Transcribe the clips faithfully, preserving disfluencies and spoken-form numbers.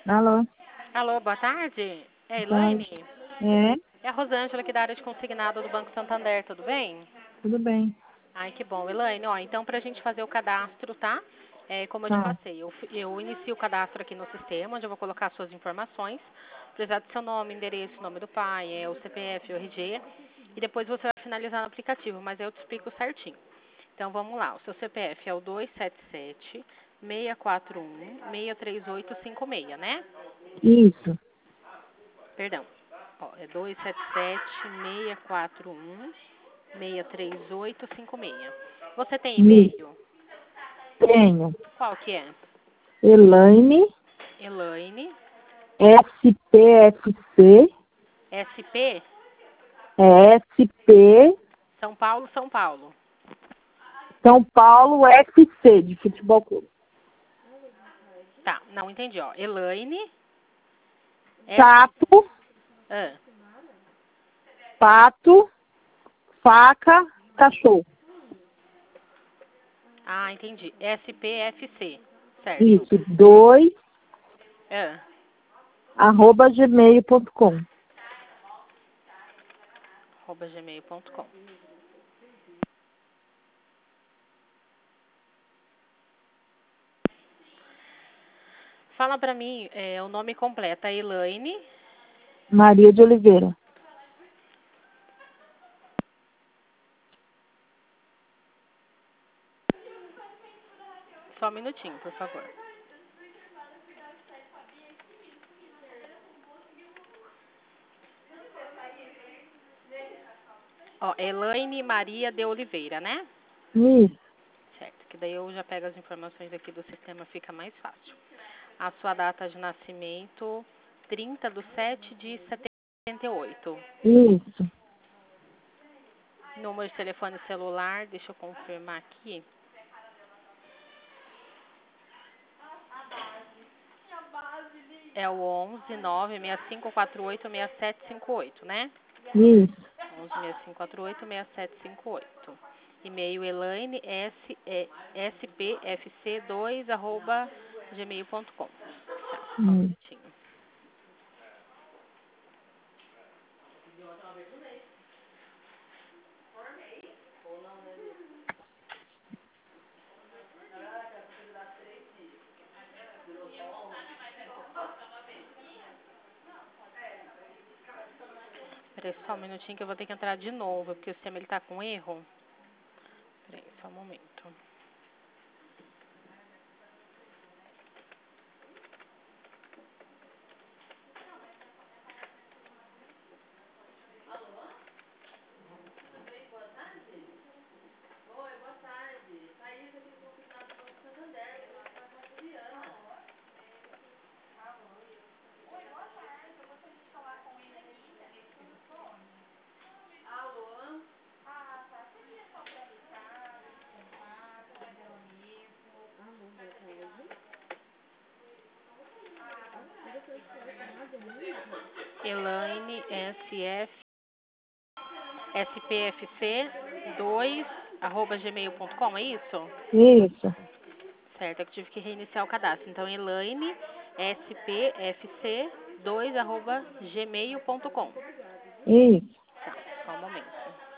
Alô, Alô, boa tarde. É a boa tarde. Elaine? É, É a Rosângela aqui da área de consignado do Banco Santander, tudo bem? tudo bem. Ai, que bom. Elaine, ó, então pra gente fazer o cadastro, tá? É, como eu te Tá. passei, eu, fi- eu inicio o cadastro aqui no sistema, onde eu vou colocar suas informações, precisar do seu nome, endereço, nome do pai, é, o C P F, o R G, e depois você vai finalizar no aplicativo, mas eu te explico certinho. Então vamos lá, o seu C P F é o dois sete sete, seis quatro um, seis três oito cinco seis, né? Isso. Perdão. Ó, é dois sete sete, seis quatro um, seis três oito cinco seis. Você tem Isso. e-mail? Tenho. Qual que é? Elaine, Elaine, S P F C, S P, é S P, São Paulo, São Paulo. São Paulo F C, de futebol clube. Tá, não entendi, ó. Elaine, S... Sapo, Ah, pato, faca, cachorro. ah, entendi. S P F C, certo. Isso. Dois, Ah, arroba gmail ponto com. arroba gmail ponto com. Fala pra mim é, o nome completo, é Elaine. Maria de Oliveira. Só um minutinho, por favor. Ó, Elaine Maria de Oliveira, né? Isso. Certo, que daí eu já pego as informações aqui do sistema, fica mais fácil. A sua data de nascimento, trinta de sete de setenta e oito. Isso. Número de telefone celular, deixa eu confirmar aqui. É o onze nove seis cinco quatro oito seis sete cinco oito, né? Isso. onze seis cinco quatro oito seis sete cinco oito. E-mail Elaine, S, é, S P F C dois, arroba gmail ponto com. Tá, só um Isso. minutinho. Peraí, só um minutinho que eu vou ter que entrar de novo, porque o sistema ele tá com erro. Peraí, só um momento. Elaine, S F, S P F C dois, arroba gmail ponto com, é isso? Isso. Certo, é que eu tive que reiniciar o cadastro. Então, Elaine, S P F C dois, arroba gmail ponto com. Isso. Tá, só um momento.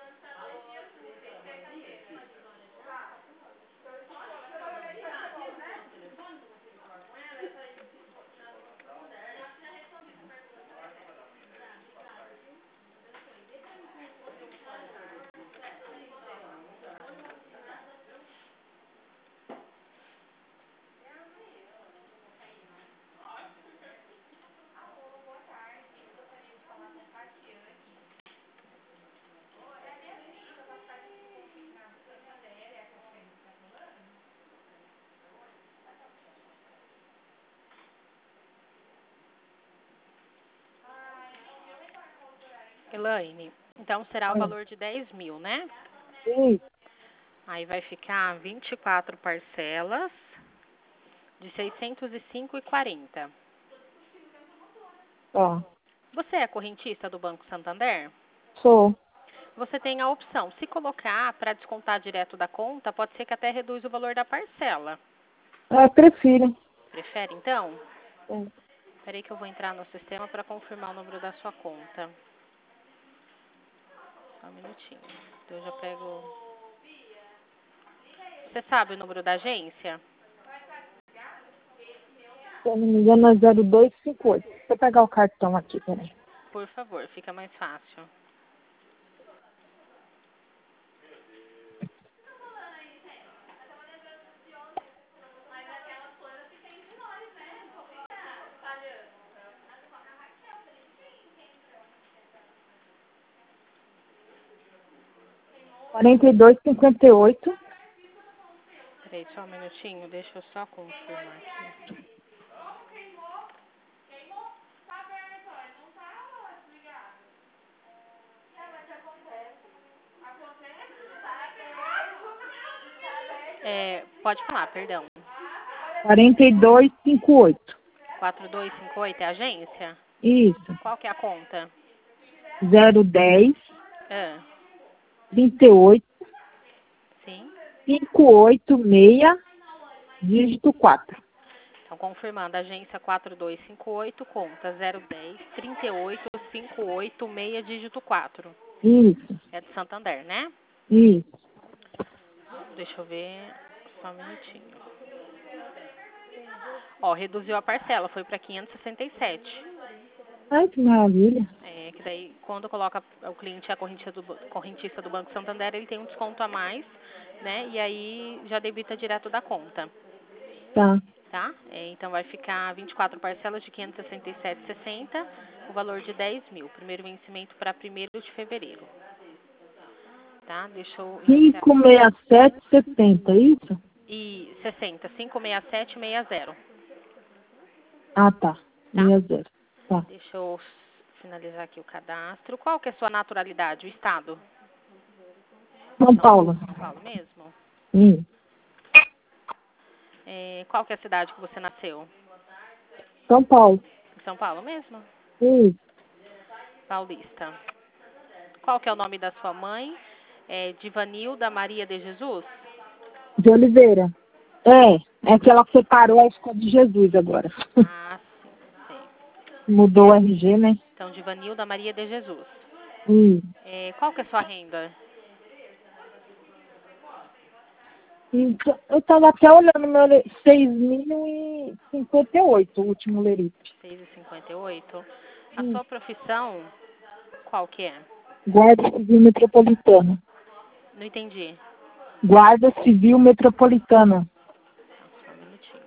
Elaine, então será o É. valor de dez mil, né? Isso. Aí vai ficar vinte e quatro parcelas de seiscentos e cinco e quarenta. Tá. Você é correntista do Banco Santander? Sou. Você tem a opção, se colocar para descontar direto da conta, pode ser que até reduz o valor da parcela. É, prefiro. Prefere então? É. Peraí que eu vou entrar no sistema para confirmar o número da sua conta. Só um minutinho. Então eu já pego... Você sabe o número da agência? Se eu não me engano, é zero dois cinco oito. Deixa eu pegar o cartão aqui, peraí. Por favor, fica mais fácil. quarenta e dois cinquenta e oito. Peraí, só um minutinho, deixa eu só confirmar aqui. É, pode falar, perdão. quarenta e dois cinquenta e oito. quatro dois cinco oito é a agência? Isso. Qual que é a conta? zero dez Ah, trinta e oito sim. cinco oito seis, dígito quatro. Então, confirmando, agência quatro dois cinco oito, conta zero dez trinta e oito cinquenta e oito seis, dígito quatro. Isso. É de Santander, né? Isso. Deixa eu ver, só um minutinho. Ó, reduziu a parcela, foi para quinhentos e sessenta e sete. Ai, que maravilha. É, que daí, quando coloca o cliente a correntista do, correntista do Banco Santander, ele tem um desconto a mais, né? E aí já debita direto da conta, Tá. tá? É, então vai ficar vinte e quatro parcelas de quinhentos e sessenta e sete reais e sessenta centavos, o valor de dez mil. Primeiro vencimento para primeiro de fevereiro, tá? Deixa eu iniciar. cinco seis sete sessenta, isso? E sessenta, cinco seis sete seis zero, Ah, tá. tá? sessenta. Tá. Deixa eu finalizar aqui o cadastro. Qual que é a sua naturalidade, o estado? São São, Paulo. São Paulo mesmo? Hum. É, qual que é a cidade que você nasceu? São Paulo. Em São Paulo mesmo? Isso. Paulista. Qual que é o nome da sua mãe? É Divanilda Maria de Jesus? De Oliveira. É. É aquela que separou a escola de Jesus agora. Ah, sim, sei. Mudou o R G, né? Então, Divanilda Maria de Jesus. Hum. É, qual que é a sua renda? Então, eu tava até olhando meu le- seis mil e cinquenta e oito, o último lerite. seis e cinquenta e oito. A Hum. sua profissão, qual que é? Guarda Civil Metropolitana. Não entendi. Guarda Civil Metropolitana. Só um minutinho.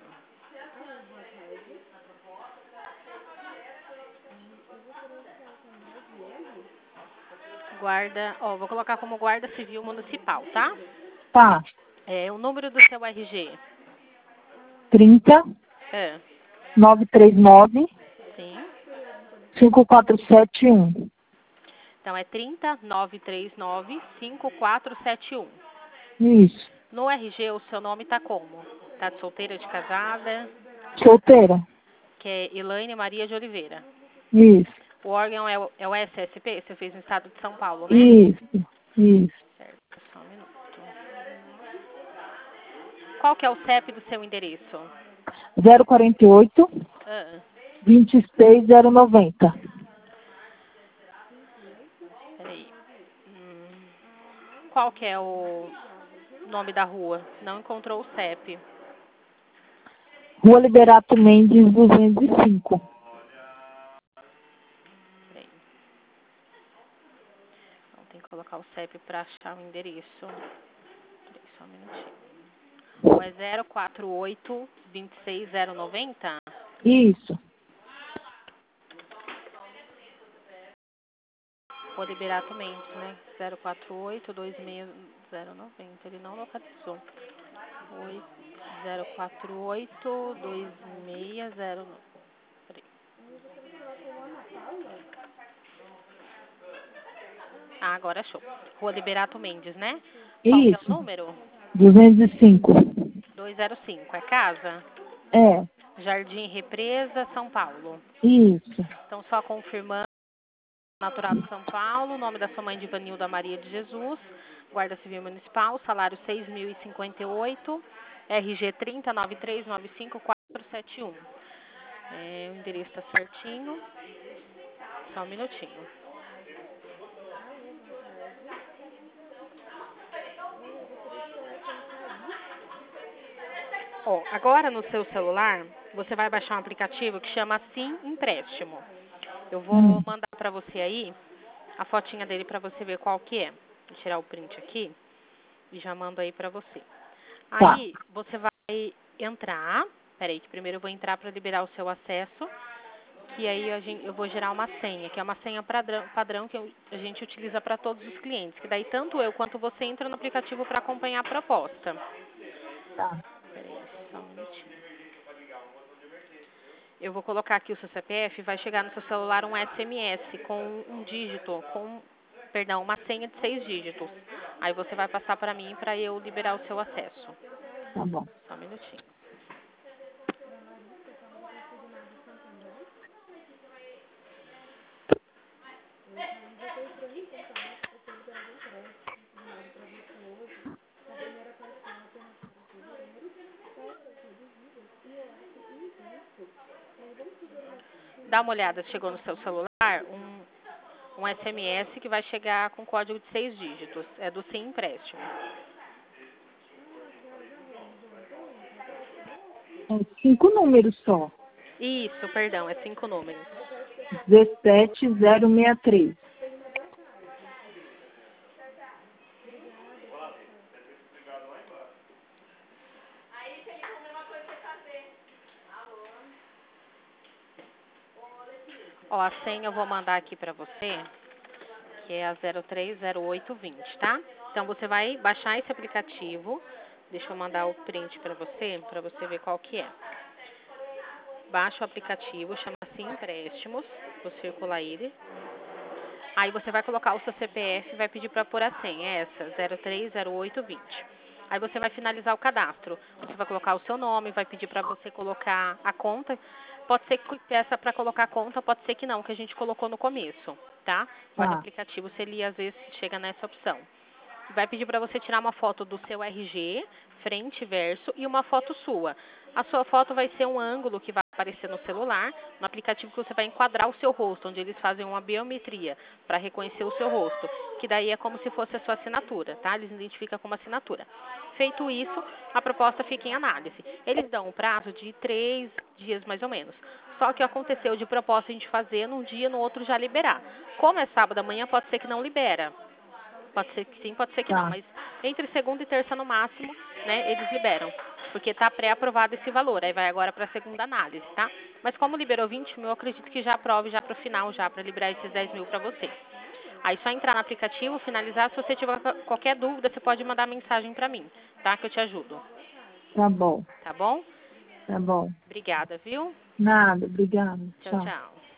Guarda, ó, vou colocar como guarda civil municipal, tá? Tá. É, o número do seu R G. trinta, É, novecentos e trinta e nove, sim. cinco quatro sete um. Então, é trinta, nove três nove, cinco quatro sete um. Isso. No R G, o seu nome tá como? Tá de solteira, de casada? Solteira. Que é Elaine Maria de Oliveira. Isso. O órgão é o, é o S S P? Você fez no estado de São Paulo, né? Isso. Isso. Certo, só um minuto. Qual que é o C E P do seu endereço? zero quarenta e oito, Ah, vinte e seis, zero noventa. peraí. Hum, qual que é o nome da rua? Não encontrou o C E P. Rua Liberato Mendes, duzentos e cinco. Peraí. Então, tem que colocar o C E P para achar o endereço. Peraí, só um minutinho. Ou é zero quatro oito, vinte e seis, zero noventa? Isso. Rua Liberato Mendes, né? zero quatro oito, dois seis zero noventa. Ele não localizou. zero quatro oito, dois seis zero nove. Peraí. Ah, agora achou. Rua Liberato Mendes, né? Qual que é o Isso. número? duzentos e cinco. duzentos e cinco. É casa? É. Jardim Represa, São Paulo. Isso. Então, só confirmando. Natural de São Paulo, nome da sua mãe Divanilda Maria de Jesus, Guarda Civil Municipal, salário seis mil e cinquenta e oito, R G trinta, nove três nove cinco quatro sete um. É, o endereço está certinho. Só um minutinho. Ó, agora no seu celular, você vai baixar um aplicativo que chama Sim Empréstimo. Eu vou Hum, mandar para você aí a fotinha dele para você ver qual que é. Vou tirar o print aqui e já mando aí para você. tá, Aí você vai entrar. Peraí, que primeiro eu vou entrar para liberar o seu acesso. Que aí a gente, eu vou gerar uma senha, que é uma senha padrão, padrão que eu- a gente utiliza para todos os clientes. Que daí tanto eu quanto você entra no aplicativo para acompanhar a proposta. tá. Peraí, só um minutinho. Eu vou colocar aqui o seu C P F e vai chegar no seu celular um S M S com um dígito, com, perdão, uma senha de seis dígitos. Aí você vai passar para mim para eu liberar o seu acesso. Tá bom. Só um minutinho. Dá uma olhada, chegou no seu celular um, um S M S que vai chegar com código de seis dígitos. É do Sim Empréstimo. É cinco números só. Isso, perdão, é cinco números. dezessete zero sessenta e três. Ó, a senha eu vou mandar aqui para você, que é a zero três zero oito vinte, tá? Então você vai baixar esse aplicativo. Deixa eu mandar o print para você, para você ver qual que é. Baixa o aplicativo, chama Sim Empréstimos, vou circular ele. Aí você vai colocar o seu C P F e vai pedir para pôr a senha, é essa, zero três zero oito vinte. Aí você vai finalizar o cadastro. Você vai colocar o seu nome, vai pedir para você colocar a conta. Pode ser que peça para colocar a conta, pode ser que não, que a gente colocou no começo, tá? Vai no Tá, aplicativo, se ele às vezes chega nessa opção. Vai pedir para você tirar uma foto do seu R G, frente e verso, e uma foto sua. A sua foto vai ser um ângulo que vai aparecer no celular, no aplicativo que você vai enquadrar o seu rosto, onde eles fazem uma biometria para reconhecer o seu rosto, que daí é como se fosse a sua assinatura, tá? Eles identificam como assinatura. Feito isso, a proposta fica em análise. Eles dão um prazo de três dias mais ou menos. Só que aconteceu de proposta a gente fazer num dia, no outro já liberar. Como é sábado amanhã, pode ser que não libera. Pode ser que sim, pode ser que não, tá, mas entre segunda e terça no máximo, né, eles liberam, porque está pré-aprovado esse valor, aí vai agora para a segunda análise, tá? Mas como liberou vinte mil, eu acredito que já aprove já para o final, já para liberar esses dez mil para você. Aí só entrar no aplicativo, finalizar, se você tiver qualquer dúvida, você pode mandar mensagem para mim, tá? Que eu te ajudo, tá bom, tá bom? tá bom. Obrigada, viu? Nada, obrigada. Tchau, Tchau. tchau.